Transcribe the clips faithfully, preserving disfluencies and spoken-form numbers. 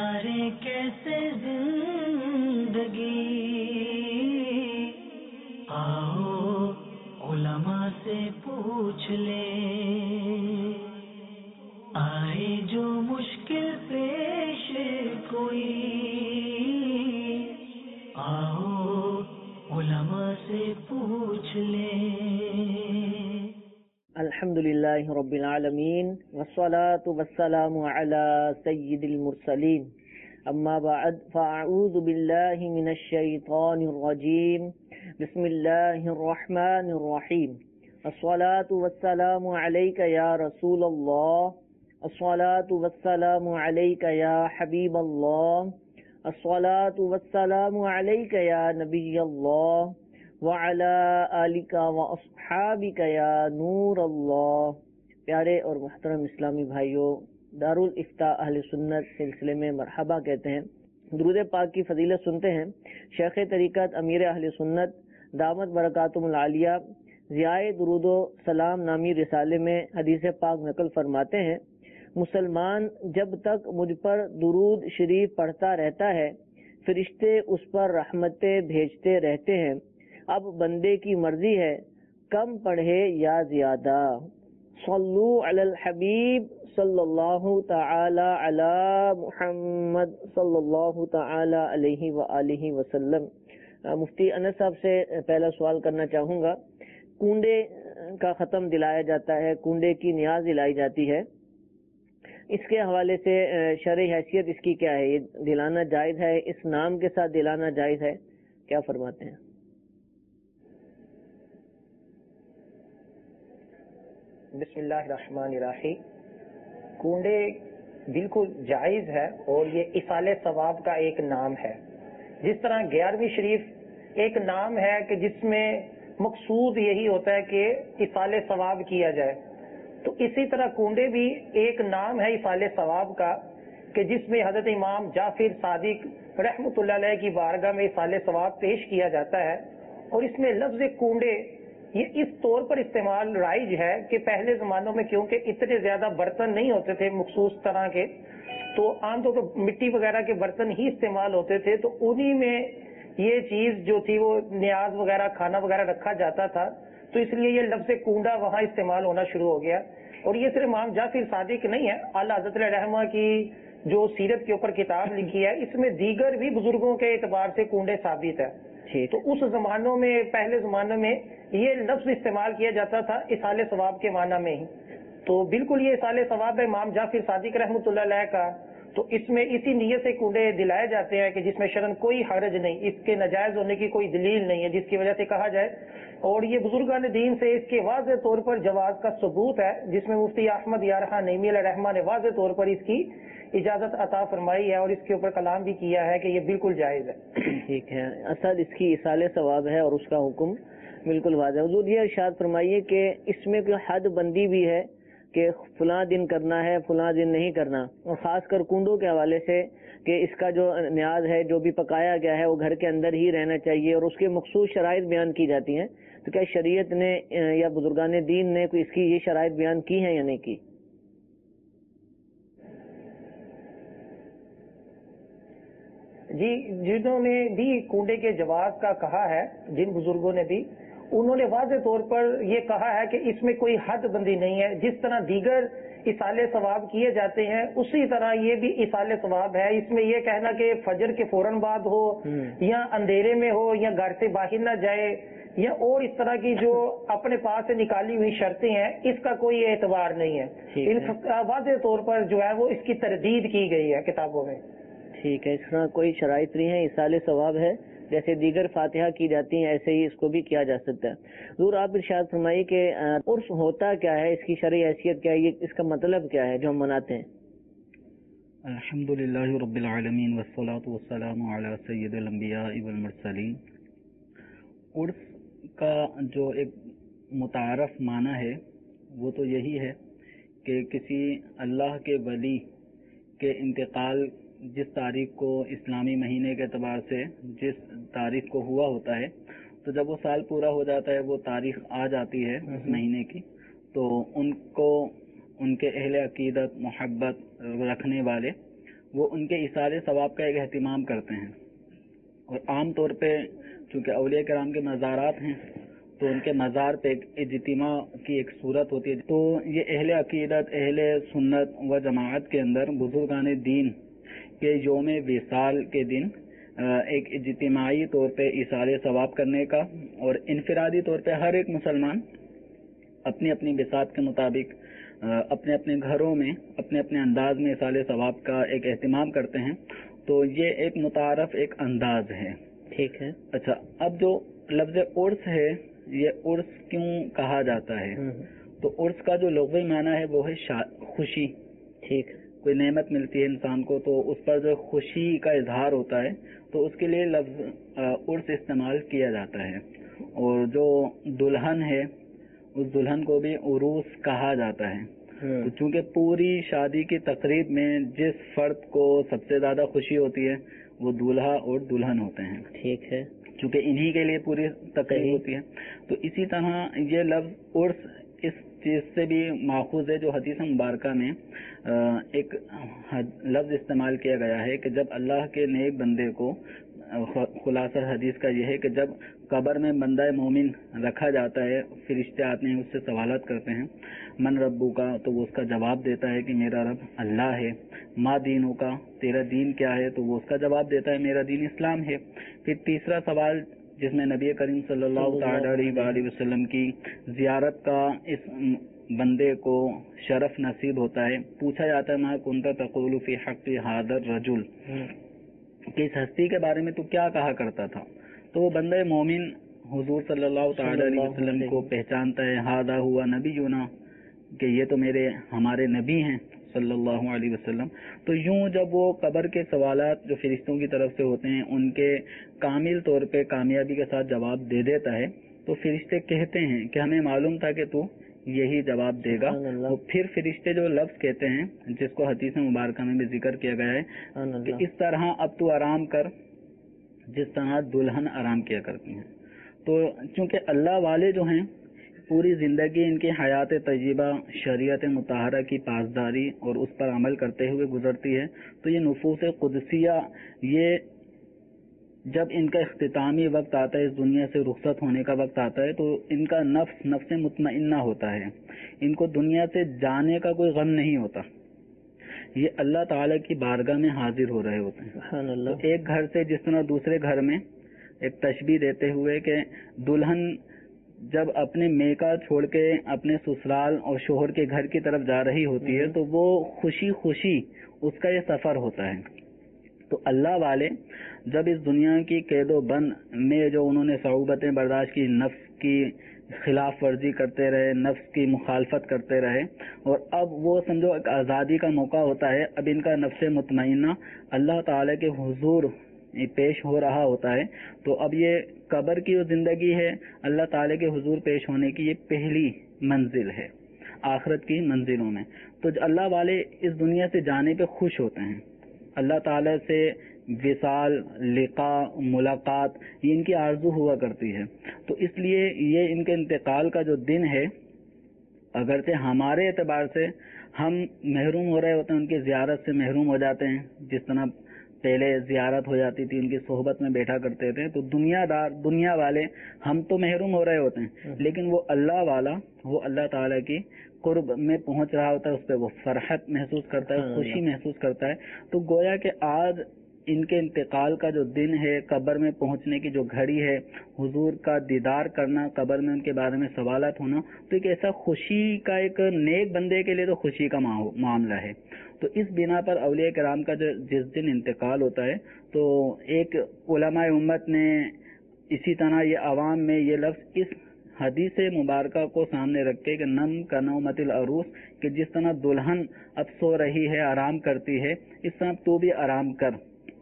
गुजारे कैसे जिंदगी, आओ उलमा से पूछ ले, आए जो मुश्किल पेश कोई, आओ उलमा से पूछ ले। अल्हम्दुलिल्लाहि रब्बिल आलमीन वस्सलातु वस्सलामु अला सय्यिदिल मुरसलीन, अम्मा बअद फअऊज़ु बिल्लाहि मिनश शैतानिर रजीम, बिस्मिल्लाहिर रहमानिर रहीम। अस्सलातु वस्सलामु अलैका या रसूलल्लाह, अस्सलातु वस्सलामु अलैका या हबीबल्लाह, अस्सलातु वस्सलामु अलैका या नबियल्लाह वअला आलिका व अस्हाबिका या नूर अल्लाह। प्यारे और मुहतरम इस्लामी भाइयों, दारुल इफ्ता अहले सुन्नत सिलसिले में मरहबा कहते हैं। दुरूद पाक की फजीलत सुनते हैं। शेख तरीक़त अमीर अहले सुन्नत दामत बरकातुहुल आलिया ज़ियाए दुरूदो सलाम नामी रिसाले में हदीस पाक नकल फरमाते हैं, मुसलमान जब तक मुझ पर दुरूद शरीफ पढ़ता रहता है, फरिश्ते उस पर रहमतें भेजते रहते हैं। अब बंदे की मर्जी है कम पढ़े या ज्यादा। सल्लु अलल हबीब सल्लल्लाहु तआला अला मुहम्मद सल्लल्लाहु तआला अलैहि व आलिहि वसल्लम। मुफ्ती अनस साहब से पहला सवाल करना चाहूँगा। कूंडे का ख़त्म दिलाया जाता है, कूंडे की नियाज दिलाई जाती है, इसके हवाले से शरई हैसियत इसकी क्या है? ये दिलाना जायज़ है? इस नाम के साथ दिलाना जायज़ है? क्या फरमाते हैं? बिस्मिल्लाहिर्रहमानिर्रहीम। कूंडे बिल्कुल जायज़ है और ये इसाले सवाब का एक नाम है। जिस तरह ग्यारहवीं शरीफ एक नाम है कि जिसमें मकसूद यही होता है कि इसाले सवाब किया जाए, तो इसी तरह कूंडे भी एक नाम है इसाले सवाब का कि जिसमें हजरत इमाम जाफिर सादिक रहमतुल्लाह अलैह की बारगाह में इसाले सवाब पेश किया जाता है। और इसमें लफ्ज़ कूंडे ये इस तौर पर इस्तेमाल राइज है कि पहले जमानों में क्योंकि इतने ज्यादा बर्तन नहीं होते थे मखसूस तरह के, तो आमतौर पर मिट्टी वगैरह के बर्तन ही इस्तेमाल होते थे, तो उन्हीं में ये चीज जो थी वो न्याज वगैरह खाना वगैरह रखा जाता था, तो इसलिए ये लफ्ज़ कूंडा वहां इस्तेमाल होना शुरू हो गया। और ये सिर्फ इमाम जाफिर सादिक नहीं है, आला हज़रत रहमा की जो सीरत के ऊपर किताब लिखी है, इसमें दीगर भी बुजुर्गों के एतबार से कूंडे साबित है। तो उस जमानों में, पहले जमानों में ये लफ्ज इस्तेमाल किया जाता था इसाले सवाब के माना में ही। तो बिल्कुल ये इसाले सवाब है इमाम जाफिर सादिक रहमतुल्लाह अलैह का। तो इसमें इसी नीयत से कूंडे दिलाए जाते हैं कि जिसमें शरन कोई हरज नहीं, इसके नाजायज होने की कोई दलील नहीं है जिसकी वजह से कहा जाए। और ये बुजुर्गान दीन से इसके वाज़े तौर पर जवाज का सबूत है, जिसमें मुफ्ती अहमद यारहा नईमी अलैहिर्रहमा ने वाज़े तौर पर इसकी इजाजत अता फरमाई है और इसके ऊपर कलाम भी किया है कि ये बिल्कुल जायज है। ठीक है, असल इसकी इसाले सवाब है और उसका हुक्म बिल्कुल वाज़ेह। हुजूर ये इरशाद फरमाइए कि इसमें कोई हद बंदी भी है कि फलां दिन करना है, फलां दिन नहीं करना, और खासकर कुंडों के हवाले से कि इसका जो न्याज है, जो भी पकाया गया है, वो घर के अंदर ही रहना चाहिए और उसके मखसूस शराइत बयान की जाती हैं। तो क्या शरीयत ने या बुजुर्गान दीन ने कोई इसकी ये शराइत बयान की है या नहीं की? जी, जिन्होंने भी कूंडे के जवाब का कहा है, जिन बुजुर्गों ने भी, उन्होंने वाज़े तौर पर ये कहा है कि इसमें कोई हद बंदी नहीं है। जिस तरह दीगर इसाले सवाब किए जाते हैं उसी तरह ये भी इसाले सवाब है। इसमें यह कहना कि फजर के फौरन बाद हो या अंधेरे में हो या घर से बाहर ना जाए या और इस तरह की जो अपने पास से निकाली हुई शर्तें हैं, इसका कोई एतबार नहीं है। इन वाज़े तौर पर जो है वो इसकी तरदीद की गई है किताबों में। ठीक है, इस तरह कोई शराइत नहीं है, इसाले सवाब है। जैसे दीगर फातिहा की जाती हैं ऐसे ही इसको भी किया जा सकता है। दूर आप इरशाद फरमाइए कि उर्स होता क्या है, इसकी शरई हैसियत क्या है, ये इसका मतलब क्या है जो हम मनाते हैं? अल्हम्दुलिल्लाहि रब्बिल आलमीन वस्सलातु वस्सलामु अला सय्यिदिल अंबिया वल मुरसलीन। उर्स का जो एक मुतारफ माना है वो तो यही है कि किसी अल्लाह के वली के इंतकाल जिस तारीख को इस्लामी महीने के एतबार से जिस तारीख को हुआ होता है, तो जब वो साल पूरा हो जाता है, वो तारीख आ जाती है उस महीने की, तो उनको उनके अहले अकीदत मोहब्बत रखने वाले وہ ان کے ایثار ثواب کا ایک اہتمام کرتے ہیں. اور عام طور پہ چونکہ اولیاء کرام کے مزارات ہیں تو ان کے مزار پہ ایک اجتماع کی ایک صورت ہوتی ہے. تو یہ اہل عقیدت، اہل سنت و جماعت کے اندر بزرگان دین کے یوم وصال کے دن ایک اجتماعی طور پہ ایثار ثواب کرنے کا، اور انفرادی طور پہ ہر ایک مسلمان اپنی اپنی بساط کے مطابق اپنے اپنے گھروں میں اپنے اپنے انداز میں ایثار ثواب کا ایک اہتمام کرتے ہیں. تو یہ ایک متعارف ایک انداز ہے. ٹھیک ہے. اچھا، اب جو لفظ عرس ہے، یہ عرس کیوں کہا جاتا ہے؟ تو عرس کا جو لغوی معنی ہے وہ ہے خوشی. ٹھیک. کوئی نعمت ملتی ہے انسان کو تو اس پر جو خوشی کا اظہار ہوتا ہے تو اس کے لیے لفظ عرس استعمال کیا جاتا ہے. اور جو دلہن ہے اس دلہن کو بھی عروس کہا جاتا ہے. تو چونکہ پوری شادی کی تقریب میں جس فرد کو سب سے زیادہ خوشی ہوتی ہے وہ دولہا اور دلہن ہوتے ہیں. ٹھیک ہے. چونکہ انہی کے لیے پوری تقریب ہوتی ہے. تو اسی طرح یہ لفظ عرس اس چیز سے بھی ماخوذ ہے جو حدیث مبارکہ میں ایک لفظ استعمال کیا گیا ہے کہ جب اللہ کے نیک بندے کو، خلاصہ حدیث کا یہ ہے کہ جب قبر میں بندہ مومن رکھا جاتا ہے، فرشتے آتے ہیں، اس سے سوالات کرتے ہیں من ربو کا، تو وہ اس کا جواب دیتا ہے کہ میرا رب اللہ ہے. ما دینوں کا، تیرا دین کیا ہے؟ تو وہ اس کا جواب دیتا ہے میرا دین اسلام ہے. پھر تیسرا سوال جس میں نبی کریم صلی اللہ تعالی علیہ وسلم کی زیارت کا اس بندے کو شرف نصیب ہوتا ہے، پوچھا جاتا ہے ما کنت تقول فی حق ھذا الرجل، کہ اس ہستی کے بارے میں تو کیا کہا کرتا تھا؟ تو وہ بندہ مومن حضور صلی اللہ تعالی علیہ وسلم کو پہچانتا ہے، ھذا ہوا نبینا، کہ یہ تو میرے ہمارے نبی ہیں صلی اللہ علیہ وسلم. تو یوں جب وہ قبر کے سوالات جو فرشتوں کی طرف سے ہوتے ہیں ان کے کامل طور پہ کامیابی کے ساتھ جواب دے دیتا ہے تو فرشتے کہتے ہیں کہ ہمیں معلوم تھا کہ تو یہی جواب دے گا. اور پھر فرشتے جو لفظ کہتے ہیں جس کو حدیث مبارکہ میں بھی ذکر کیا گیا ہے کہ اس طرح اب تو آرام کر جس طرح دلہن آرام کیا کرتی ہیں. تو چونکہ اللہ والے جو ہیں پوری زندگی ان کی حیات طیبہ شریعت مطہرہ کی پاسداری اور اس پر عمل کرتے ہوئے گزرتی ہے. تو یہ نفوس قدسیہ، یہ جب ان کا اختتامی وقت آتا ہے، اس دنیا سے رخصت ہونے کا وقت آتا ہے، تو ان کا نفس نفس مطمئنہ ہوتا ہے. ان کو دنیا سے جانے کا کوئی غم نہیں ہوتا. یہ اللہ تعالیٰ کی بارگاہ میں حاضر ہو رہے ہوتے ہیں. سبحان اللہ. تو ایک گھر سے جس طرح دوسرے گھر میں ایک تشبیہ دیتے ہوئے کہ دلہن جب اپنے میکا چھوڑ کے اپنے سسرال اور شوہر کے گھر کی طرف جا رہی ہوتی ہے تو وہ خوشی خوشی اس کا یہ سفر ہوتا ہے. تو اللہ والے جب اس دنیا کی قید و بند میں جو انہوں نے صعوبتیں برداشت کی، نفس کی خلاف ورزی کرتے رہے، نفس کی مخالفت کرتے رہے، اور اب وہ سمجھو ایک آزادی کا موقع ہوتا ہے. اب ان کا نفس مطمئنہ اللہ تعالیٰ کے حضور پیش ہو رہا ہوتا ہے. تو اب یہ قبر کی جو زندگی ہے اللہ تعالیٰ کے حضور پیش ہونے کی یہ پہلی منزل ہے آخرت کی منزلوں میں. تو اللہ والے اس دنیا سے جانے پہ خوش ہوتے ہیں. اللہ تعالیٰ سے وصال، لقاء، ملاقات یہ ان کی آرزو ہوا کرتی ہے. تو اس لیے یہ ان کے انتقال کا جو دن ہے، اگرچہ ہمارے اعتبار سے ہم محروم ہو رہے ہوتے ہیں، ان کی زیارت سے محروم ہو جاتے ہیں، جس طرح پہلے زیارت ہو جاتی تھی، ان کی صحبت میں بیٹھا کرتے تھے، تو دنیا دار دنیا والے ہم تو محروم ہو رہے ہوتے ہیں، لیکن وہ اللہ والا وہ اللہ تعالیٰ کی قرب میں پہنچ رہا ہوتا ہے، اس پہ وہ فرحت محسوس کرتا ہے، خوشی محسوس کرتا ہے. تو گویا کہ آج ان کے انتقال کا جو دن ہے، قبر میں پہنچنے کی جو گھڑی ہے، حضور کا دیدار کرنا، قبر میں ان کے بارے میں سوالات ہونا، تو ایک ایسا خوشی کا، ایک نیک بندے کے لیے تو خوشی کا معاملہ ہے. تو اس بنا پر اولیاء کرام کا جو جس دن انتقال ہوتا ہے تو ایک علماء امت نے اسی طرح یہ عوام میں یہ لفظ اس حدیث مبارکہ کو سامنے رکھ کے کہ نم کا نومت العروس، کہ جس طرح دلہن اب سو رہی ہے، آرام کرتی ہے، اس طرح تو بھی آرام کر،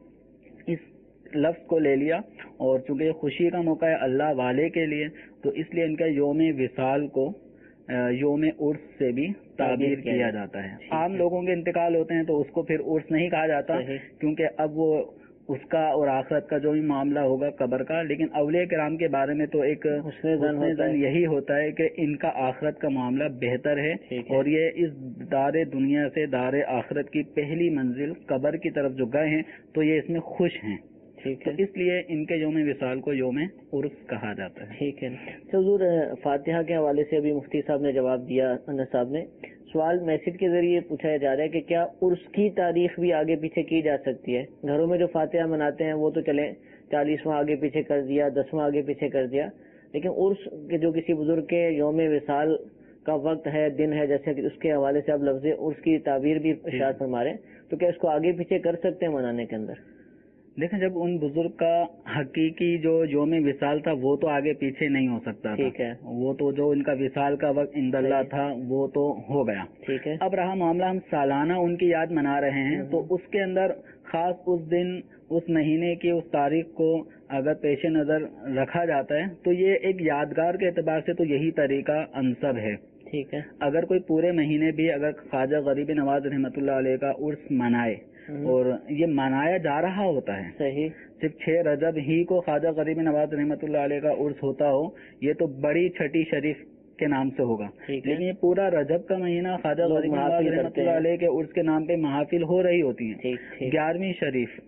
اس لفظ کو لے لیا. اور چونکہ یہ خوشی کا موقع ہے اللہ والے کے لیے، تو اس لیے ان کا یوم وصال کو یوم عرس سے بھی تعبیر کیا جاتا ہے. عام لوگوں کے انتقال ہوتے ہیں تو اس کو پھر عرس نہیں کہا جاتا، کیونکہ اب وہ اس کا اور آخرت کا جو بھی معاملہ ہوگا قبر کا، لیکن اولیاء کرام کے بارے میں تو ایک حسن زن یہی ہوتا ہے کہ ان کا آخرت کا معاملہ بہتر ہے، اور یہ اس دار دنیا سے دار آخرت کی پہلی منزل قبر کی طرف جو گئے ہیں تو یہ اس میں خوش ہیں، ٹھیک ہے، اس لیے ان کے یوم وصال کو یوم عرس کہا جاتا ہے۔ ٹھیک ہے حضور، فاتحہ کے حوالے سے ابھی مفتی صاحب نے جواب دیا، انس صاحب نے سوال میسج کے ذریعے پوچھا جا رہا ہے کہ کیا عرس کی تاریخ بھی آگے پیچھے کی جا سکتی ہے؟ گھروں میں جو فاتحہ مناتے ہیں وہ تو چلیں چالیسواں آگے پیچھے کر دیا، دسواں آگے پیچھے کر دیا، لیکن عرس کے جو کسی بزرگ کے یوم وصال کا وقت ہے، دن ہے، جیسے کہ اس کے حوالے سے آپ لفظ عرس کی تعبیر بھی ارشاد فرما رہے ہیں، تو کیا اس کو آگے پیچھے کر سکتے ہیں منانے کے اندر؟ دیکھیں، جب ان بزرگ کا حقیقی جو یوم وصال تھا وہ تو آگے پیچھے نہیں ہو سکتا، ٹھیک ہے، وہ تو جو ان کا وصال کا وقت عند اللہ تھا وہ تو ہو گیا، ٹھیک ہے۔ اب رہا معاملہ ہم سالانہ ان کی یاد منا رہے ہیں، تو اس کے اندر خاص اس دن، اس مہینے کی اس تاریخ کو اگر پیش نظر رکھا جاتا ہے تو یہ ایک یادگار کے اعتبار سے تو یہی طریقہ انسب ہے، ٹھیک ہے۔ اگر کوئی پورے مہینے بھی اگر خواجہ غریب نواز رحمۃ اللہ علیہ کا عرس منائے، اور یہ منایا جا رہا ہوتا ہے، صحیح، صرف چھ رجب ہی کو خواجہ غریب نواز رحمۃ اللہ علیہ کا عرس ہوتا ہو، یہ تو بڑی چھٹی شریف کے نام سے ہوگا، لیکن یہ پورا رجب کا مہینہ خواجہ غریب نواز رحمۃ اللہ علیہ کے عرس کے نام پہ محافل ہو رہی ہوتی ہیں۔ گیارہویں شریف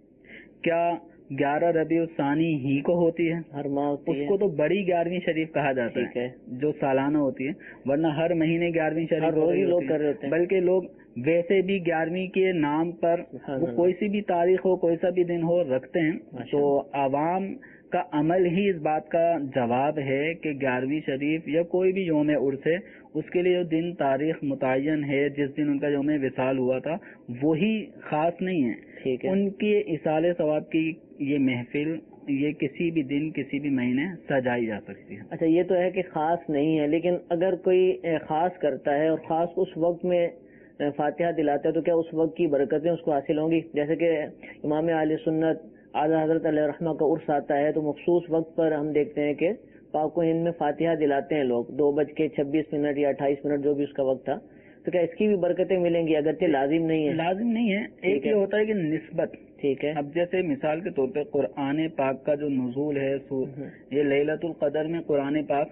کیا گیارہ ربیع الثانی ہی کو ہوتی ہے؟ ہر ماہ اس کو تو بڑی گیارہویں شریف کہا جاتا ہے، جو سالانہ ہوتی ہے، ورنہ ہر مہینے گیارہویں شریف لوگ کر رہے ہوتے ہیں، بلکہ لوگ ویسے بھی گیارہویں کے نام پر وہ کوئی سی بھی تاریخ ہو، کوئی سا بھی دن ہو، رکھتے ہیں۔ تو عوام کا عمل ہی اس بات کا جواب ہے کہ گیارہویں شریف یا کوئی بھی یوم عرس ہے، اس کے لیے جو دن تاریخ متعین ہے، جس دن ان کا یوم وصال ہوا تھا، وہی خاص نہیں ہے، ٹھیک ہے۔ ان کے اصال ثواب کی یہ محفل یہ کسی بھی دن کسی بھی مہینے سجائی جا سکتی ہے۔ اچھا، یہ تو ہے کہ خاص نہیں ہے، لیکن اگر کوئی خاص کرتا ہے اور خاص اس وقت میں فاتحہ دلاتا ہے تو کیا اس وقت کی برکتیں اس کو حاصل ہوں گی؟ جیسے کہ امام اہل سنت اعلیٰ حضرت علیہ رحمہ کا عرس آتا ہے تو مخصوص وقت پر ہم دیکھتے ہیں کہ پاک و ہند میں فاتحہ دلاتے ہیں لوگ، دو بج کے چھبیس منٹ یا اٹھائیس منٹ جو بھی اس کا وقت تھا، تو کیا اس کی بھی برکتیں ملیں گی؟ اگرچہ لازم نہیں ہے، لازم نہیں ہے، ایک یہ ہوتا ہے کہ نسبت، ٹھیک ہے۔ اب جیسے مثال کے طور پہ قرآن پاک کا جو نزول ہے، یہ لیلۃ القدر میں قرآن پاک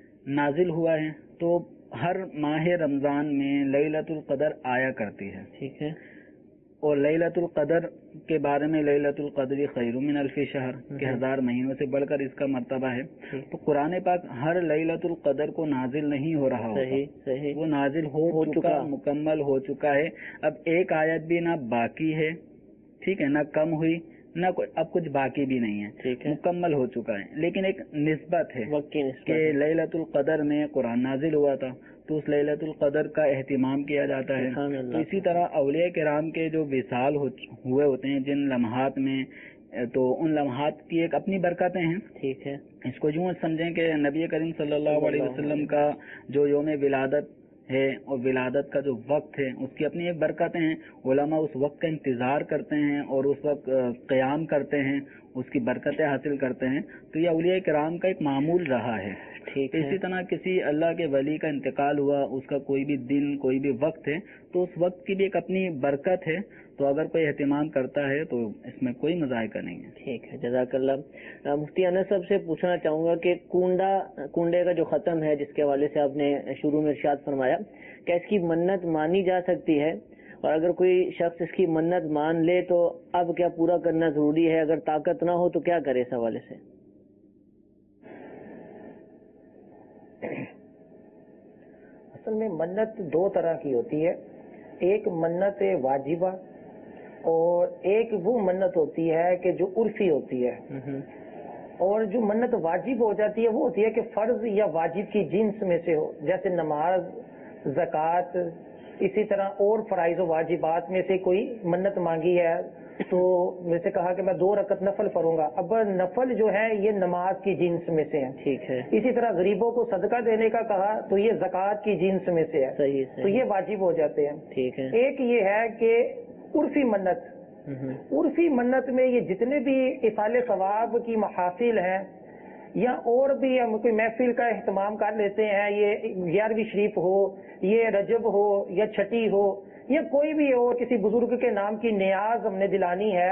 نازل ہوا ہے، تو ہر ماہ رمضان میں لیلۃ القدر آیا کرتی ہے، ٹھیک ہے، اور لیلۃ القدر کے بارے میں لیلۃ القدر خیر من الف شہر کے ہزار مہینوں سے بڑھ کر اس کا مرتبہ ہے، تو قرآن پاک ہر لیلۃ القدر کو نازل نہیں ہو رہا ہوتا، وہ نازل ہو چکا، مکمل ہو چکا ہے، اب ایک آیت بھی نہ باقی ہے، ٹھیک ہے، نہ کم ہوئی نہ اب کچھ باقی بھی نہیں ہے، ٹھیک ہے، مکمل ہو چکا ہے، لیکن ایک نسبت ہے کہ لیلۃ القدر میں قرآن نازل ہوا تھا تو اس لیلۃ القدر کا اہتمام کیا جاتا ہے۔ تو اسی طرح اولیاء کرام کے جو وصال ہوئے ہوتے ہیں جن لمحات میں، تو ان لمحات کی ایک اپنی برکتیں ہیں، ٹھیک ہے۔ اس کو یوں سمجھیں کہ نبی کریم صلی اللہ علیہ وسلم کا جو یوم ولادت ہے اور ولادت کا جو وقت ہے اس کی اپنی ایک برکتیں ہیں، علماء اس وقت کا انتظار کرتے ہیں اور اس وقت قیام کرتے ہیں، اس کی برکتیں حاصل کرتے ہیں، تو یہ اولیاء کرام کا ایک معمول رہا ہے، ٹھیک ہے۔ اسی طرح کسی اللہ کے ولی کا انتقال ہوا، اس کا کوئی بھی دن کوئی بھی وقت ہے تو اس وقت کی بھی ایک اپنی برکت ہے، تو اگر کوئی اہتمام کرتا ہے تو اس میں کوئی مذائقہ نہیں ہے۔ ٹھیک ہے، جزاک اللہ۔ مفتی انس صاحب سے پوچھنا چاہوں گا کہ کنڈا کنڈے کا جو ختم ہے جس کے حوالے سے آپ نے شروع میں ارشاد فرمایا، کیا اس کی منت مانی جا سکتی ہے؟ اور اگر کوئی شخص اس کی منت مان لے تو اب کیا پورا کرنا ضروری ہے؟ اگر طاقت نہ ہو تو کیا کرے اس حوالے سے؟ اصل میں منت دو طرح کی ہوتی ہے، ایک منت واجبہ اور ایک وہ منت ہوتی ہے کہ جو عرفی ہوتی ہے، اور جو منت واجب ہو جاتی ہے وہ ہوتی ہے کہ فرض یا واجب کی جنس میں سے ہو، جیسے نماز، زکوٰۃ، اسی طرح اور فرائض و واجبات میں سے کوئی منت مانگی ہے تو جیسے کہا کہ میں دو رکعت نفل پڑھوں گا، اب نفل جو ہے یہ نماز کی جنس میں سے ہے، ٹھیک ہے۔ اسی طرح غریبوں کو صدقہ دینے کا کہا تو یہ زکوٰۃ کی جنس میں سے ہے، صحیح صحیح، تو یہ واجب ہو جاتے ہیں، ٹھیک ہے۔ ایک یہ ہے کہ عرفی منت، عرفی منت میں یہ جتنے بھی اصال ثواب کی محافل ہیں یا اور بھی ہم کوئی محفل کا اہتمام کر لیتے ہیں، یہ گیارہویں شریف ہو، یہ رجب ہو یا چھٹی ہو یا کوئی بھی اور کسی بزرگ کے نام کی نیاز ہم نے دلانی ہے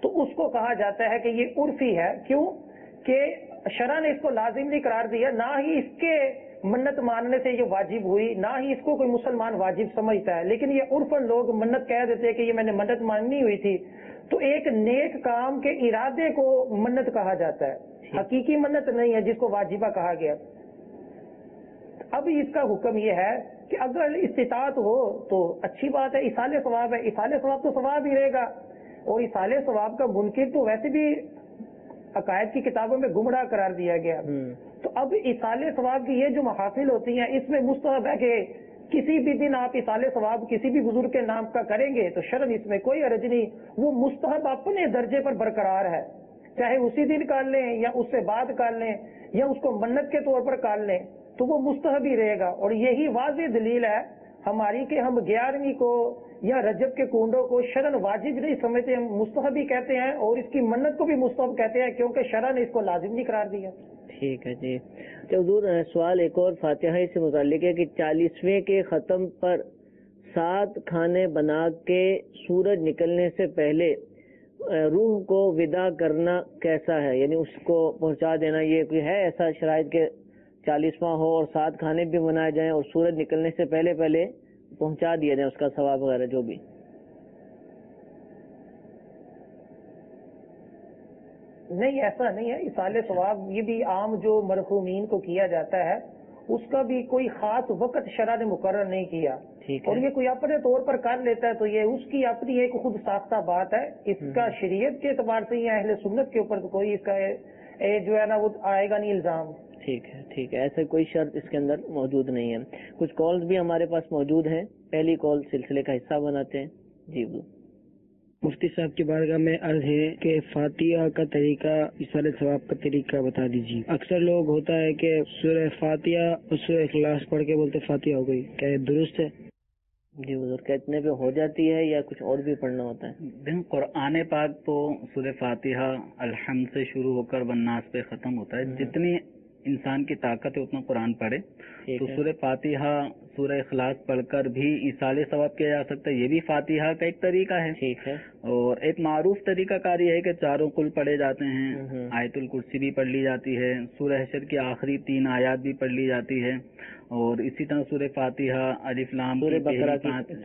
تو اس کو کہا جاتا ہے کہ یہ عرفی ہے. کیوں کہ شرع نے اس کو لازم نہیں قرار دیا, نہ ہی اس کے منت ماننے سے یہ واجب ہوئی, نہ ہی اس کو کوئی مسلمان واجب سمجھتا ہے, لیکن یہ عرفاً لوگ منت کہہ دیتے ہیں کہ یہ میں نے منت ماننی ہوئی تھی. تو ایک نیک کام کے ارادے کو منت کہا جاتا ہے, حقیقی منت نہیں ہے جس کو واجبہ کہا گیا. اب اس کا حکم یہ ہے کہ اگر استطاعت ہو تو اچھی بات ہے, ایصال ثواب ہے, ایصال ثواب تو ثواب ہی رہے گا. اور ایصال ثواب کا منکر تو ویسے بھی عقائد کی کتابوں میں گمراہ قرار دیا گیا. تو اب ایصال ثواب کی یہ جو محافل ہوتی ہیں اس میں مستحب ہے کہ کسی بھی دن آپ ایصال ثواب کسی بھی بزرگ کے نام کا کریں گے تو شرم اس میں کوئی حرج نہیں, وہ مستحب اپنے درجے پر برقرار ہے, چاہے اسی دن کر لیں یا اس سے بعد کر لیں یا اس کو منت کے طور پر کر لیں تو وہ مستحب ہی رہے گا. اور یہی واضح دلیل ہے ہماری کہ ہم گیارہویں کو یا رجب کے کنڈوں کو شرعن واجب نہیں سمجھتے, ہم مستحب ہی کہتے ہیں, اور اس کی منت کو بھی مستحب کہتے ہیں کیونکہ شرع نے اس کو لازم نہیں قرار دیا. ٹھیک ہے جی. حضور سوال ایک اور فاتحہ سے متعلق ہے کہ چالیسویں کے ختم پر سات کھانے بنا کے سورج نکلنے سے پہلے روح کو ودا کرنا کیسا ہے, یعنی اس کو پہنچا دینا, یہ کوئی ہے ایسا شرائط کے چالیسواں ہو اور سات کھانے بھی بنائے جائیں اور سورج نکلنے سے پہلے پہلے پہنچا دیا جائے اس کا ثواب وغیرہ جو بھی؟ نہیں, ایسا نہیں ہے. ایصال ثواب یہ بھی عام جو مرحومین کو کیا جاتا ہے اس کا بھی کوئی خاص وقت شرع نے مقرر نہیں کیا, اور یہ کوئی اپنے طور پر کر لیتا ہے تو یہ اس کی اپنی ایک خود ساختہ بات ہے. اس کا شریعت کے اعتبار سے یا اہل سنت کے اوپر کوئی اس کا جو ہے نا وہ آئے گا نہیں الزام. ٹھیک ہے ٹھیک ہے, ایسا کوئی شرط اس کے اندر موجود نہیں ہے. کچھ کالز بھی ہمارے پاس موجود ہیں, پہلی کال سلسلے کا حصہ بناتے ہیں. جی مفتی صاحب کی بارگاہ میں عرض ہے کہ فاتحہ کا طریقہ, ایصال ثواب کا طریقہ بتا دیجیے. اکثر لوگ ہوتا ہے کہ سورہ فاتحہ اور سورہ اخلاص پڑھ کے بولتے فاتحہ ہو گئی, کیا یہ درست ہے؟ جی حضور کتنے پہ ہو جاتی ہے یا کچھ اور بھی پڑھنا ہوتا ہے؟ دن قرآن پاک تو سورہ فاتحہ الحمد سے شروع ہو کر والناس پہ ختم ہوتا ہے. جتنی انسان کی طاقت ہے اتنا قرآن پڑھے. تو سورہ فاتحہ سورہ اخلاص پڑھ کر بھی ایصال ثواب کیا جا سکتا ہے, یہ بھی فاتحہ کا ایک طریقہ ہے. ٹھیک ہے. اور ایک معروف طریقہ کاری ہے کہ چاروں کل پڑھے جاتے ہیں, آیت الکرسی بھی پڑھ لی جاتی ہے, سورہ حشر کی آخری تین آیات بھی پڑھ لی جاتی ہے, اور اسی طرح سورہ فاتحہ الف لام سورہ بقرہ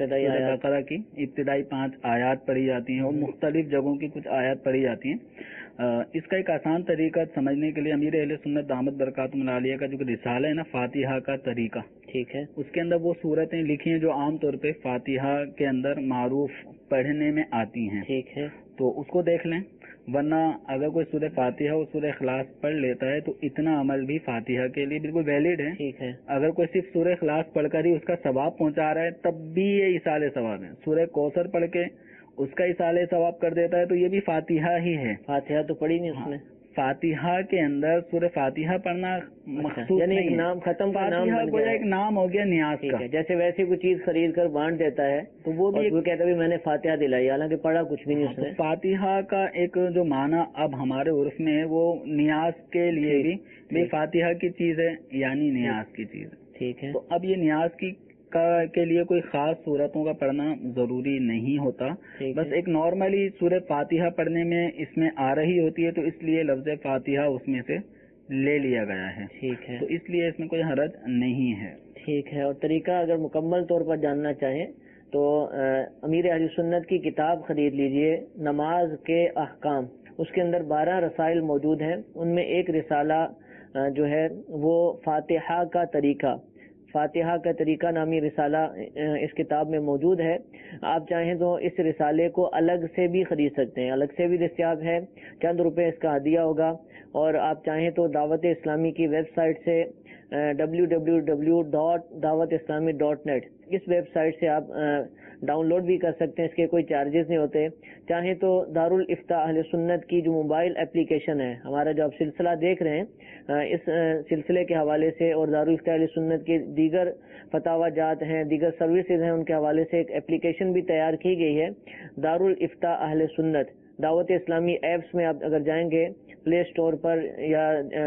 کی ابتدائی پانچ آیات پڑھی جاتی ہیں, اور مختلف جگہوں کی کچھ آیات پڑھی جاتی ہیں. اس کا ایک آسان طریقہ سمجھنے کے لیے امیر اہل سنت دامت برکاتہم العالیہ کا جو رسالہ ہے نا فاتحہ کا طریقہ, ٹھیک ہے, اس کے اندر وہ صورتیں لکھی ہیں جو عام طور پہ فاتحہ کے اندر معروف پڑھنے میں آتی ہیں. ٹھیک ہے, تو اس کو دیکھ لیں, ورنہ اگر کوئی سورہ فاتحہ اور سورہ اخلاص پڑھ لیتا ہے تو اتنا عمل بھی فاتحہ کے لیے بالکل ویلڈ ہے. ٹھیک ہے. اگر کوئی صرف سورہ اخلاص پڑھ کر ہی اس کا ثواب پہنچا رہا ہے تب بھی یہ ایصال ثواب ہے. سورہ کوثر پڑھ کے اس کا ایصال ثواب کر دیتا ہے تو یہ بھی فاتحہ ہی ہے. فاتحہ تو پڑھی نہیں اس نے. فاتحہ کے اندر سورہ فاتحہ پڑھنا مخصوص یعنی نہیں ہے, نام ختم کا نام فاتحہ بن گویا گیا ایک نام ہو گیا نیاز کا. جیسے ویسی کوئی چیز خرید کر بانٹ دیتا ہے تو وہ بھی وہ کہتا ہے میں نے فاتحہ دلائی, حالانکہ پڑھا کچھ بھی نہیں اس نے. فاتحہ کا ایک جو معنی اب ہمارے عرف میں ہے وہ نیاز کے لیے بھی فاتحہ کی چیز ہے, یعنی نیاز کی چیز ہے. ٹھیک ہے. تو اب یہ نیاز کی کے لیے کوئی خاص صورتوں کا پڑھنا ضروری نہیں ہوتا, بس ایک نارملی سورہ فاتحہ پڑھنے میں اس میں آ رہی ہوتی ہے تو اس لیے لفظ فاتحہ اس میں سے لے لیا گیا ہے. ٹھیک ہے. تو اس لیے اس میں کوئی حرج نہیں ہے. ٹھیک ہے. اور طریقہ اگر مکمل طور پر جاننا چاہیں تو امیر اہل سنت کی کتاب خرید لیجئے, نماز کے احکام. اس کے اندر بارہ رسائل موجود ہیں, ان میں ایک رسالہ جو ہے وہ فاتحہ کا طریقہ فاتحہ کا طریقہ نامی رسالہ اس کتاب میں موجود ہے. آپ چاہیں تو اس رسالے کو الگ سے بھی خرید سکتے ہیں, الگ سے بھی دستیاب ہے, چند روپے اس کا ہدیہ ہوگا. اور آپ چاہیں تو دعوت اسلامی کی ویب سائٹ سے W W W dot Dawat Islami dot net اس ویب سائٹ سے آپ ڈاؤن لوڈ بھی کر سکتے ہیں, اس کے کوئی چارجز نہیں ہوتے. چاہیں تو دارالفتاء اہل سنت کی جو موبائل اپلیکیشن ہے, ہمارا جو آپ سلسلہ دیکھ رہے ہیں اس سلسلے کے حوالے سے, اور دارالفتاء اہل سنت کی دیگر فتاوی جات ہیں, دیگر سروسز ہیں, ان کے حوالے سے ایک اپلیکیشن بھی تیار کی گئی ہے, دارالفتاء اہل سنت. دعوت اسلامی ایپس میں آپ اگر جائیں گے پلے اسٹور پر یا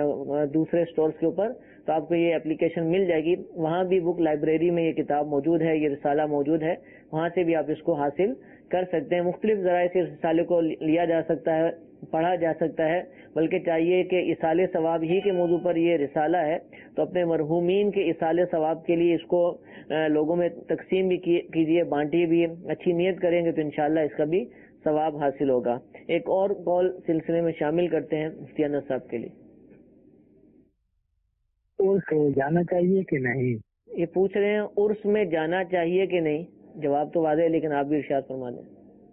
دوسرے اسٹورز کے اوپر تو آپ کو یہ اپلیکیشن مل جائے گی. وہاں بھی بک لائبریری میں یہ کتاب موجود ہے, یہ رسالہ موجود ہے, وہاں سے بھی آپ اس کو حاصل کر سکتے ہیں. مختلف ذرائع سے اس رسالے کو لیا جا سکتا ہے, پڑھا جا سکتا ہے, بلکہ چاہیے کہ اصال ثواب ہی کے موضوع پر یہ رسالہ ہے تو اپنے مرحومین کے اصال ثواب کے لیے اس کو لوگوں میں تقسیم بھی کیجیے, بانٹیے بھی. اچھی نیت کریں گے تو انشاءاللہ اس کا بھی ثواب حاصل ہوگا. ایک اور قول سلسلے میں شامل کرتے ہیں مفتی انس صاحب کے لیے. عرس جانا چاہیے کہ نہیں؟ یہ پوچھ رہے ہیں عرس میں جانا چاہیے کہ نہیں. جواب تو واضح ہے لیکن آپ بھی ارشاد فرما دیں.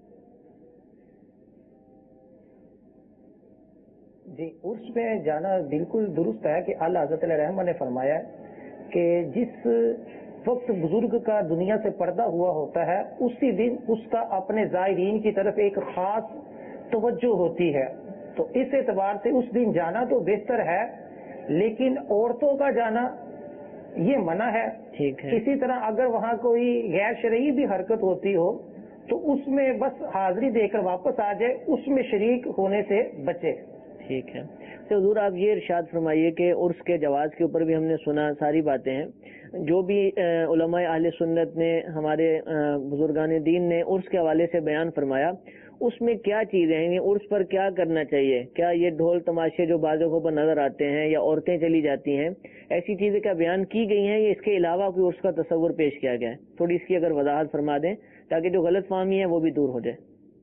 جی, عرس میں جانا بالکل درست ہے کہ اعلیٰ حضرت علیہ رحمہ نے فرمایا کہ جس وقت بزرگ کا دنیا سے پردہ ہوا ہوتا ہے اسی دن اس کا اپنے زائرین کی طرف ایک خاص توجہ ہوتی ہے, تو اس اعتبار سے اس دن جانا تو بہتر ہے, لیکن عورتوں کا جانا یہ منع ہے. ٹھیک ہے. اسی طرح اگر وہاں کوئی غیر شرعی بھی حرکت ہوتی ہو تو اس میں بس حاضری دے کر واپس آ جائے, اس میں شریک ہونے سے بچے. ٹھیک ہے. تو حضور آپ یہ ارشاد فرمائیے کہ عرس کے جواز کے اوپر بھی ہم نے سنا ساری باتیں ہیں, جو بھی علماء اہل سنت نے ہمارے بزرگان دین نے عرس کے حوالے سے بیان فرمایا, اس میں کیا چیزیں ہیں, عرس پر کیا کرنا چاہیے؟ کیا یہ ڈھول تماشے جو بعض جگہوں پر نظر آتے ہیں یا عورتیں چلی جاتی ہیں, ایسی چیزیں کیا بیان کی گئی ہیں یا اس کے علاوہ کوئی عرس کا تصور پیش کیا گیا ہے؟ تھوڑی اس کی اگر وضاحت فرما دیں تاکہ جو غلط فہمی ہے وہ بھی دور ہو جائے.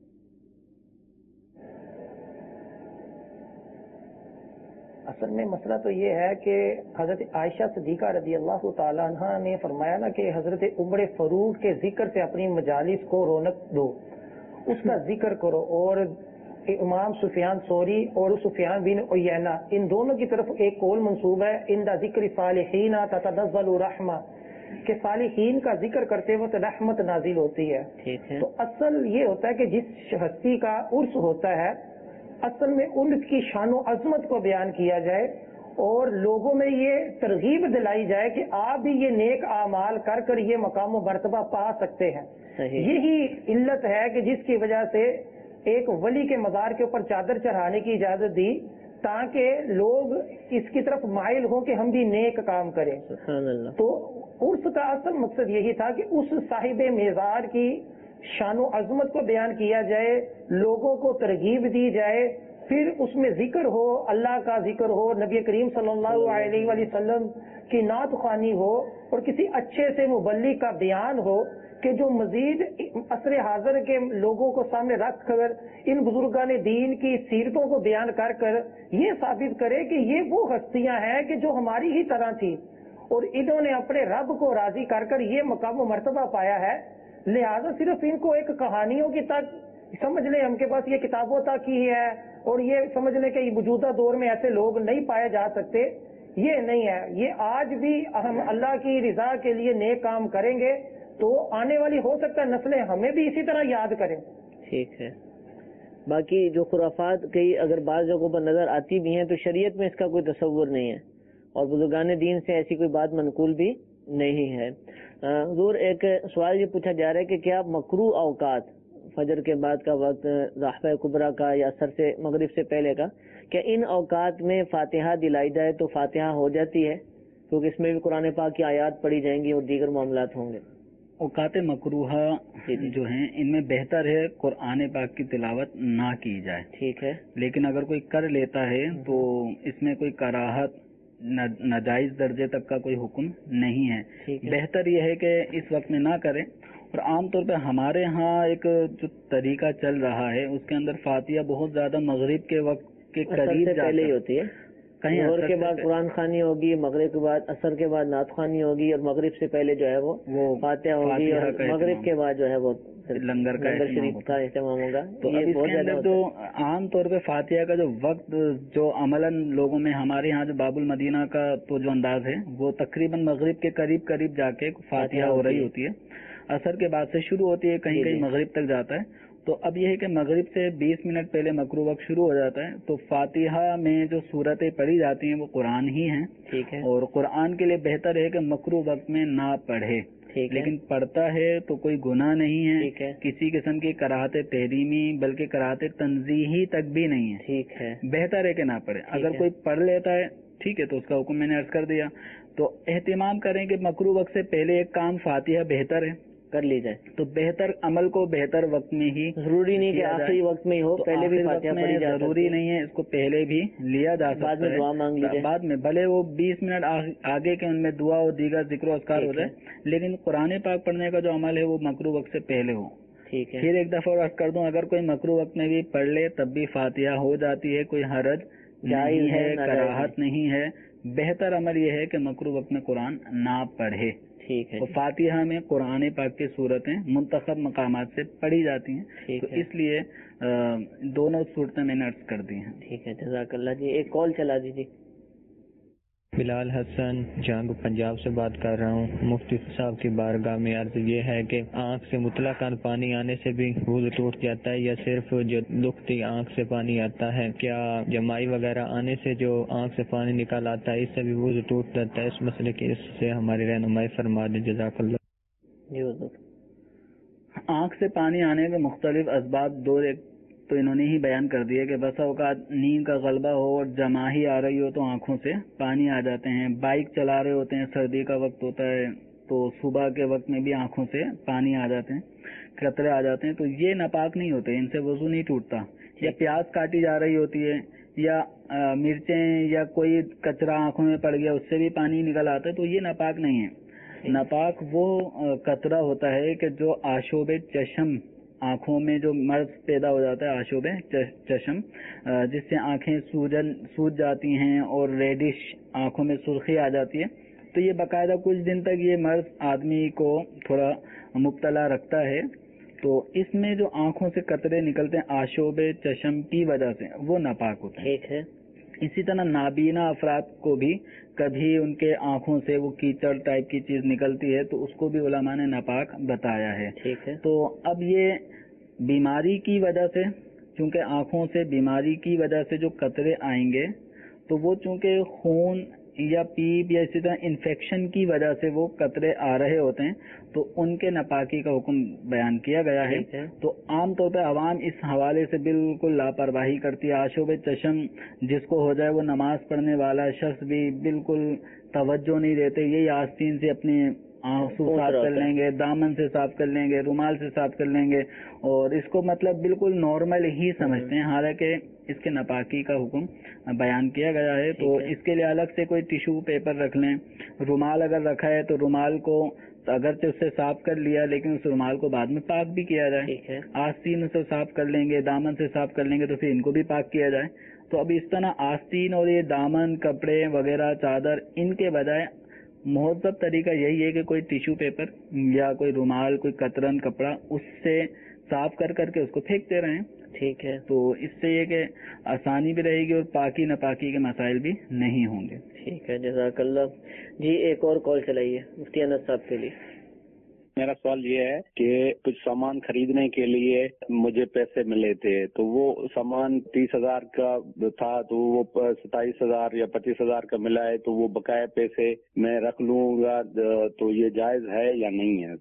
اصل میں مسئلہ تو یہ ہے کہ حضرت عائشہ صدیقہ رضی اللہ تعالیٰ عنہ نے فرمایا نا کہ حضرت عمر فاروق کے ذکر سے اپنی مجالس کو رونق دو, اس کا ذکر کرو. اور امام سفیان ثوری اور سفیان بن عیینہ ان دونوں کی طرف ایک قول منسوب ہے, عند ذکر صالحین تتنزل رحمہ, کہ صالحین کا ذکر کرتے وقت رحمت نازل ہوتی ہے. تو اصل یہ ہوتا ہے کہ جس ہستی کا عرس ہوتا ہے اصل میں ان کی شان و عظمت کو بیان کیا جائے اور لوگوں میں یہ ترغیب دلائی جائے کہ آپ بھی یہ نیک اعمال کر کر یہ مقام و مرتبہ پا سکتے ہیں. یہی علت ہے کہ جس کی وجہ سے ایک ولی کے مزار کے اوپر چادر چڑھانے کی اجازت دی تاکہ لوگ اس کی طرف مائل ہوں کہ ہم بھی نیک کام کریں. تو عرس کا اصل مقصد یہی تھا کہ اس صاحب مزار کی شان و عظمت کو بیان کیا جائے, لوگوں کو ترغیب دی جائے, پھر اس میں ذکر ہو, اللہ کا ذکر ہو, نبی کریم صلی اللہ علیہ وآلہ وسلم کی نعت خوانی ہو اور کسی اچھے سے مبلغ کا بیان ہو کہ جو مزید عصر حاضر کے لوگوں کو سامنے رکھ کر ان بزرگان دین کی سیرتوں کو بیان کر کر یہ ثابت کرے کہ یہ وہ ہستیاں ہیں کہ جو ہماری ہی طرح تھی اور انہوں نے اپنے رب کو راضی کر کر یہ مقام و مرتبہ پایا ہے. لہذا صرف ان کو ایک کہانیوں کی تک سمجھ لیں, ہم کے پاس یہ کتابوں تک ہی ہے اور یہ سمجھ لیں کہ موجودہ دور میں ایسے لوگ نہیں پائے جا سکتے, یہ نہیں ہے. یہ آج بھی ہم اللہ کی رضا کے لیے نیک کام کریں گے تو آنے والی ہو سکتا ہے نسلیں ہمیں بھی اسی طرح یاد کریں. ٹھیک ہے. باقی جو خرافات کئی اگر بعض جگہوں پر نظر آتی بھی ہیں تو شریعت میں اس کا کوئی تصور نہیں ہے اور بزرگان دین سے ایسی کوئی بات منقول بھی نہیں ہے. حضور ایک سوال یہ پوچھا جا رہا ہے کہ کیا مکروہ اوقات فجر کے بعد کا وقت, ضحفہ کبریٰ کا یا عصر سے مغرب سے پہلے کا, کیا ان اوقات میں فاتحہ دلائی جائے تو فاتحہ ہو جاتی ہے؟ کیونکہ اس میں بھی قرآن پاک کی آیات پڑھی جائیں گی اور دیگر معاملات ہوں گے. اوقات مکروہ جو ہیں ان میں بہتر ہے قرآن پاک کی تلاوت نہ کی جائے. ٹھیک ہے. لیکن اگر کوئی کر لیتا ہے تو اس میں کوئی کراہت ناجائز درجے تک کا کوئی حکم نہیں ہے. بہتر یہ ہے کہ اس وقت میں نہ کریں. اور عام طور پہ ہمارے ہاں ایک جو طریقہ چل رہا ہے اس کے اندر فاتحہ بہت زیادہ مغرب کے وقت کے قریب پہلے ہی ہوتی ہے. کہیں ظہر کے بعد قرآن خوانی ہوگی, مغرب کے بعد عصر کے بعد نعت خوانی ہوگی اور مغرب سے پہلے جو ہے وہ فاتحہ ہوگی اور مغرب کے بعد جو ہے وہ لنگر کا شریف کا اہتمام ہوگا. تو اب اس کے اندر جو عام طور پہ فاتحہ کا جو وقت جو عملاً لوگوں میں ہمارے ہاں جو باب المدینہ کا تو جو انداز ہے وہ تقریباً مغرب کے قریب قریب جا کے فاتحہ ہو رہی ہوتی ہے. عصر کے بعد سے شروع ہوتی ہے, کہیں کہیں مغرب تک جاتا ہے. تو اب یہ ہے کہ مغرب سے بیس منٹ پہلے مکروہ وقت شروع ہو جاتا ہے تو فاتحہ میں جو صورتیں پڑھی جاتی ہیں وہ قرآن ہی ہیں. ٹھیک ہے. اور قرآن کے لیے بہتر ہے کہ مکروہ وقت میں نہ پڑھے, لیکن پڑھتا ہے تو کوئی گناہ نہیں ہے, کسی قسم کی کراہت تحریمی بلکہ کراہت تنزیہی تک بھی نہیں ہے. ٹھیک ہے. بہتر ہے کہ نہ پڑھے. اگر کوئی پڑھ لیتا ہے ٹھیک ہے تو اس کا حکم میں نے عرض کر دیا. تو اہتمام کریں کہ مکروہ وقت سے پہلے ایک کام فاتحہ بہتر ہے, کر لی جائے. تو بہتر عمل کو بہتر وقت میں ہی, ضروری نہیں کہ آخری وقت میں ہی ہو, پہلے بھی فاتحہ پڑھی جا سکتی ہے. ضروری نہیں ہے, اس کو پہلے بھی لیا جا سکتا ہے, بعد میں دعا مانگ لی جائے, بعد میں بھلے وہ بیس منٹ آگے کے ان میں دعا اور دیگر ذکر و اذکار ہو جائے, لیکن قرآن پاک پڑھنے کا جو عمل ہے وہ مکروہ وقت سے پہلے ہو. ٹھیک ہے. پھر ایک دفعہ عرض کر دوں, اگر کوئی مکروہ وقت میں بھی پڑھ لے تب بھی فاتحہ ہو جاتی ہے, کوئی حرج نہیں ہے, کراہت نہیں ہے. بہتر عمل یہ ہے کہ مکروہ وقت میں قرآن نہ پڑھے. ٹھیک ہے. فاتحہ میں قرآن پاک کی صورتیں منتخب مقامات سے پڑھی جاتی ہیں, تو اس لیے دونوں صورتیں میں نے عرض کر دی ہیں. ٹھیک ہے, جزاک اللہ جی. ایک کال چلا دیجیے. بلال حسن جنگ پنجاب سے بات کر رہا ہوں. مفتی صاحب کی بارگاہ میں عرض یہ ہے کہ آنکھ سے مطلقاً پانی آنے سے بھی وضو ٹوٹ جاتا ہے یا صرف جو دکھتی آنکھ سے پانی آتا ہے؟ کیا جمائی وغیرہ آنے سے جو آنکھ سے پانی نکل آتا ہے اس سے بھی وضو ٹوٹ جاتا ہے؟ اس مسئلے کی اس سے ہماری رہنمائی فرما دیں, جزاک اللہ. جی حضور. آنکھ سے پانی آنے کے مختلف اسباب دو ایک تو انہوں نے ہی بیان کر دیا کہ بسا اوقات نیند کا غلبہ ہو اور جماہی آ رہی ہو تو آنکھوں سے پانی آ جاتے ہیں. بائک چلا رہے ہوتے ہیں, سردی کا وقت ہوتا ہے تو صبح کے وقت میں بھی آنکھوں سے پانی آ جاتے ہیں, قطرے آ جاتے ہیں, تو یہ ناپاک نہیں ہوتے, ان سے وضو نہیں ٹوٹتا. یا پیاز کاٹی جا رہی ہوتی ہے یا مرچیں یا کوئی کچرا آنکھوں میں پڑ گیا اس سے بھی پانی نکل آتا ہے, تو یہ ناپاک نہیں ہے. ناپاک وہ قطرہ ہوتا ہے کہ جو آشوب چشم, آنکھوں میں جو مرض پیدا ہو جاتا ہے آشوب چشم, جس سے آنکھیں سوجن سوج جاتی ہیں اور ریڈش آنکھوں میں سرخی آ جاتی ہے, تو یہ باقاعدہ کچھ دن تک یہ مرض آدمی کو تھوڑا مبتلا رکھتا ہے. تو اس میں جو آنکھوں سے قطرے نکلتے ہیں آشوب چشم کی وجہ سے وہ ناپاک ہوتے ہیں. ٹھیک ہے. اسی طرح نابینا افراد کو بھی کبھی ان کے آنکھوں سے وہ کیچڑ ٹائپ کی چیز نکلتی ہے تو اس کو بھی علماء نے ناپاک بتایا ہے. ٹھیک ہے. تو اب یہ بیماری کی وجہ سے, چونکہ آنکھوں سے بیماری کی وجہ سے جو قطرے آئیں گے تو وہ چونکہ خون یا پیپ یا اسی طرح انفیکشن کی وجہ سے وہ قطرے آ رہے ہوتے ہیں تو ان کے ناپاکی کا حکم بیان کیا گیا ہے. تو عام طور پہ عوام اس حوالے سے بالکل لاپرواہی کرتی ہے. آشوب چشم جس کو ہو جائے وہ نماز پڑھنے والا شخص بھی بالکل توجہ نہیں دیتے, یہی آستین سے اپنے آنسو صاف کر لیں گے, دامن سے صاف کر لیں گے, رومال سے صاف کر لیں گے, اور اس کو مطلب بالکل نارمل ہی سمجھتے ہیں, حالانکہ اس کے ناپاکی کا حکم بیان کیا گیا ہے. تو اس کے لیے الگ سے کوئی ٹیشو پیپر رکھ لیں. رومال اگر رکھا ہے تو رومال کو اگرچہ اس سے صاف کر لیا لیکن اس رومال کو بعد میں پاک بھی کیا جائے. آستین سے صاف کر لیں گے, دامن سے صاف کر لیں گے تو پھر ان کو بھی پاک کیا جائے. تو اب اس طرح آستین اور یہ دامن, کپڑے وغیرہ, چادر, ان کے بجائے مہذب طریقہ یہی ہے کہ کوئی ٹیشو پیپر یا کوئی رومال, کوئی قطرن کپڑا اس سے صاف کر کر کے اس کو پھینکتے رہیں. ٹھیک ہے. تو اس سے یہ کہ آسانی بھی رہے گی اور پاکی ناپاکی کے مسائل بھی نہیں ہوں گے. ٹھیک ہے, جزاک اللہ. جی ایک اور کال چلائیے مفتی انس صاحب کے لیے. میرا سوال یہ ہے کہ کچھ سامان خریدنے کے لیے مجھے پیسے ملے تھے, تو وہ سامان تیس ہزار کا تھا تو وہ ستائیس ہزار یا پچیس ہزار کا ملا ہے, تو وہ بقایا پیسے میں رکھ لوں گا تو یہ جائز ہے یا نہیں ہے؟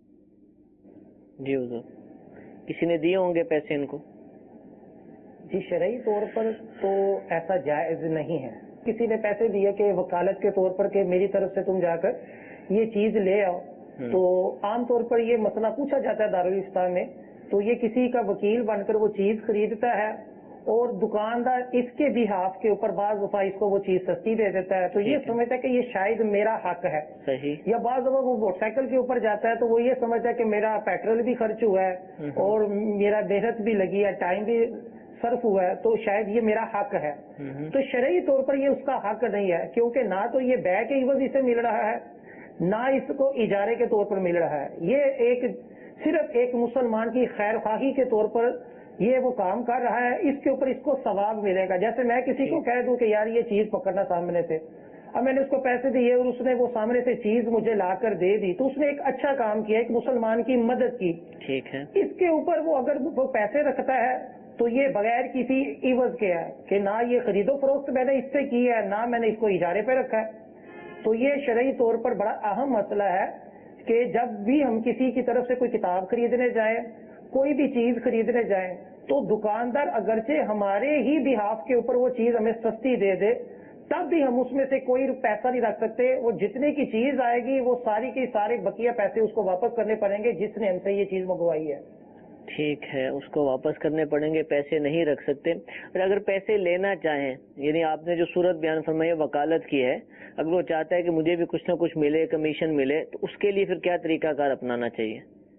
جی حضور, کسی نے دیے ہوں گے پیسے ان کو؟ جی شرعی طور پر تو ایسا جائز نہیں ہے. کسی نے پیسے دیے کہ وکالت کے طور پر کہ میری طرف سے تم جا کر یہ چیز لے آؤ, تو عام طور پر یہ مسئلہ پوچھا جاتا ہے دارالفتہ میں, تو یہ کسی کا وکیل بن کر وہ چیز خریدتا ہے اور دکاندار اس کے بھی ہاف کے اوپر بعض دفعہ اس کو وہ چیز سستی دے دیتا ہے, تو یہ سمجھتا ہے کہ یہ شاید میرا حق ہے. صحیح. یا بعض دفعہ وہ موٹر سائیکل کے اوپر جاتا ہے تو وہ یہ سمجھتا ہے کہ میرا پیٹرول بھی خرچ ہوا ہے اور میرا محنت بھی لگی ہے, ٹائم بھی صرف ہوا ہے, تو شاید یہ میرا حق ہے. تو شرعی طور پر یہ اس کا حق نہیں ہے, کیونکہ نہ تو یہ بے کے عوض اسے مل رہا ہے نہ اس کو اجارے کے طور پر مل رہا ہے. یہ ایک صرف ایک مسلمان کی خیر خواہی کے طور پر یہ وہ کام کر رہا ہے, اس کے اوپر اس کو ثواب ملے گا. جیسے میں کسی کو کہہ دوں کہ یار یہ چیز پکڑنا سامنے سے, اب میں نے اس کو پیسے دیے اور اس نے وہ سامنے سے چیز مجھے لا کر دے دی, تو اس نے ایک اچھا کام کیا, ایک مسلمان کی مدد کی. ٹھیک ہے. اس کے اوپر وہ اگر وہ پیسے رکھتا ہے تو یہ بغیر کسی عوض کے ہے کہ نہ یہ خرید و فروخت میں نے اس سے کی ہے نہ میں نے اس کو اجارے پہ رکھا ہے. تو یہ شرعی طور پر بڑا اہم مسئلہ ہے کہ جب بھی ہم کسی کی طرف سے کوئی کتاب خریدنے جائیں, کوئی بھی چیز خریدنے جائیں, تو دکاندار اگرچہ ہمارے ہی بہاف کے اوپر وہ چیز ہمیں سستی دے دے, تب بھی ہم اس میں سے کوئی پیسہ نہیں رکھ سکتے. وہ جتنے کی چیز آئے گی وہ ساری کی سارے بقیہ پیسے اس کو واپس کرنے پڑیں گے جس نے ہم سے یہ چیز منگوائی ہے. ٹھیک ہے، اس کو واپس کرنے پڑیں گے، پیسے نہیں رکھ سکتے. اور اگر پیسے لینا چاہیں، یعنی آپ نے جو صورت بیان فرمائی وکالت کی ہے، اگر وہ چاہتا ہے کہ مجھے بھی کچھ نہ کچھ ملے، کمیشن ملے، تو اس کے لیے پھر کیا طریقہ کار اپنانا چاہیے؟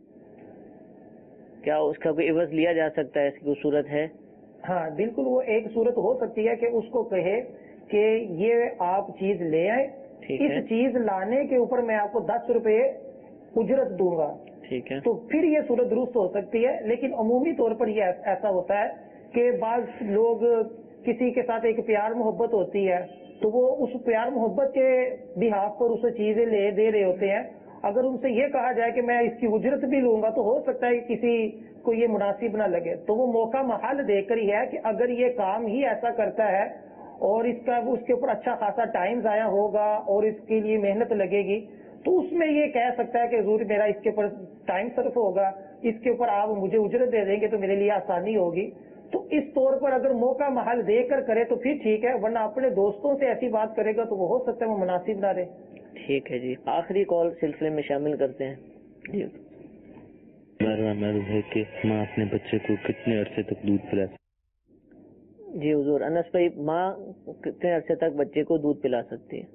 کیا اس کا کوئی عوض لیا جا سکتا ہے؟ ایسی کوئی صورت ہے؟ ہاں بالکل، وہ ایک صورت ہو سکتی ہے کہ اس کو کہے کہ یہ آپ چیز لے آئیں، اس چیز لانے کے اوپر میں آپ کو دس روپے اجرت دوں گا. ٹھیک ہے، تو پھر یہ صورت درست ہو سکتی ہے. لیکن عمومی طور پر یہ ایسا ہوتا ہے کہ بعض لوگ کسی کے ساتھ ایک پیار محبت ہوتی ہے تو وہ اس پیار محبت کے بحاف پر اسے چیزیں لے دے رہے ہوتے ہیں. اگر ان سے یہ کہا جائے کہ میں اس کی اجرت بھی لوں گا تو ہو سکتا ہے کسی کو یہ مناسب نہ لگے. تو وہ موقع محل دیکھ کر ہی ہے کہ اگر یہ کام ہی ایسا کرتا ہے اور اس کا اس کے اوپر اچھا خاصا ٹائم ضائع ہوگا اور اس کے لیے محنت لگے گی تو اس میں یہ کہہ سکتا ہے کہ حضور میرا اس کے اوپر ٹائم صرف ہوگا، اس کے اوپر آپ مجھے اجرت دے دیں گے تو میرے لیے آسانی ہوگی. تو اس طور پر اگر موقع محل دے کر کرے تو پھر ٹھیک ہے، ورنہ اپنے دوستوں سے ایسی بات کرے گا تو وہ ہو سکتا ہے وہ مناسب نہ رہے. ٹھیک ہے جی، آخری کال سلسلے میں شامل کرتے ہیں. جی ہے کہ ماں اپنے بچے کو کتنے عرصے تک دودھ پلا سکتی؟ جی حضور، انس بھائی، ماں کتنے عرصے تک بچے کو دودھ پلا سکتی ہے؟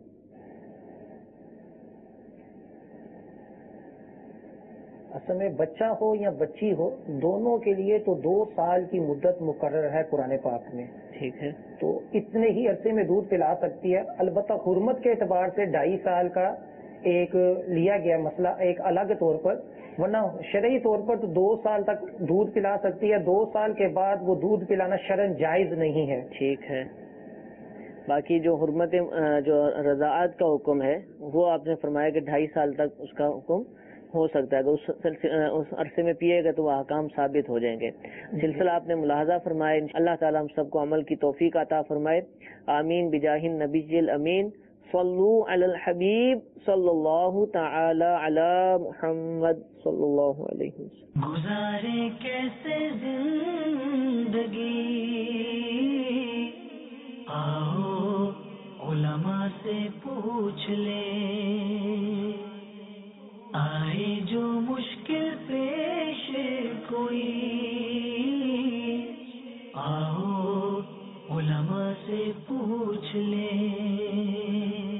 اصل میں بچہ ہو یا بچی ہو دونوں کے لیے تو دو سال کی مدت مقرر ہے قرآن پاک میں. ٹھیک ہے، تو اتنے ہی عرصے میں دودھ پلا سکتی ہے. البتہ حرمت کے اعتبار سے ڈھائی سال کا ایک لیا گیا مسئلہ ایک الگ طور پر، ورنہ شرعی طور پر تو دو سال تک دودھ پلا سکتی ہے. دو سال کے بعد وہ دودھ پلانا شرعن جائز نہیں ہے. ٹھیک ہے. باقی جو حرمت جو رضاعت کا حکم ہے وہ آپ نے فرمایا کہ ڈھائی سال تک اس کا حکم ہو سکتا ہے. اگر اس عرصے میں پیے گا تو وہ احکام ثابت ہو جائیں گے. سلسلہ آپ نے ملاحظہ فرمائے. اللہ تعالیٰ ہم سب کو عمل کی توفیق عطا فرمائے. آمین بجاہ النبی الامین. صلو علی الحبیب صلی اللہ تعالی علی محمد صلی اللہ علیہ وسلم. گزارے کیسے زندگی، آؤ علماء سے پوچھ لیں. آئے جو مشکل پیش کوئی، آؤ علماء سے پوچھ لیں.